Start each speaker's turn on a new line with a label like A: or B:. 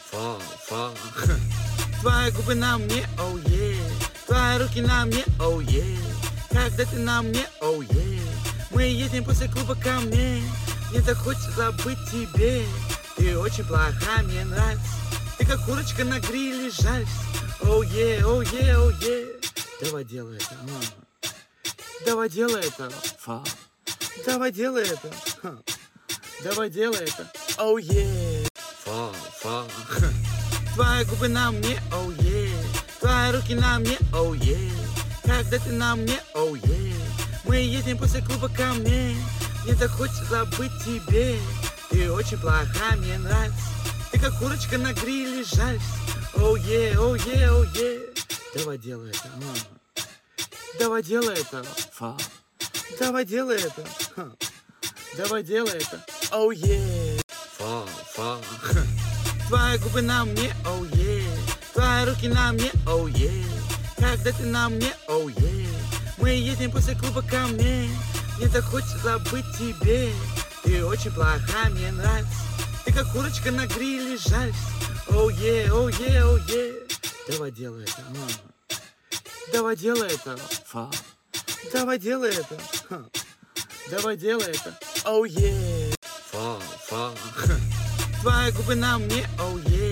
A: фа. Твои губы на мне, оу е. Твои руки на мне, оу е. Когда ты на мне, оу е. Мы едем после клуба ко мне. Мне так хочется забыть тебе. Ты очень плохая, мне нравится. Ты как курочка на гриле, жалься. Оу е, оу е, оу е. Давай делай это, давай делай это, фа. Давай делай это, давай делай это, оу е. Фа. Твои губы на мне, оу е. Твои руки на мне, оу е. Когда ты на мне, оу е. Мы едем после клуба ко мне. Мне так хочется забыть тебе. Ты очень плохая, мне нравится. Ты как курочка на гриле, жалься. Оу е, оу е, оу е. Давай делай это, давай делай это, фа. Давай делай это, давай делай это, оу е. Фа. Твои губы на мне, оу е. Твои руки на мне, оу е. Когда ты на мне, оу е. Мы едем после клуба ко мне. Мне так хочется забыть тебе. Ты очень плохая, мне нравится. Ты как курочка на гриле, жалься. Оу е, оу е, оу е. Давай делай это, давай делай это, фа. Давай делай это, давай делай это, оу е. Фа. Твои губы на мне, оу е.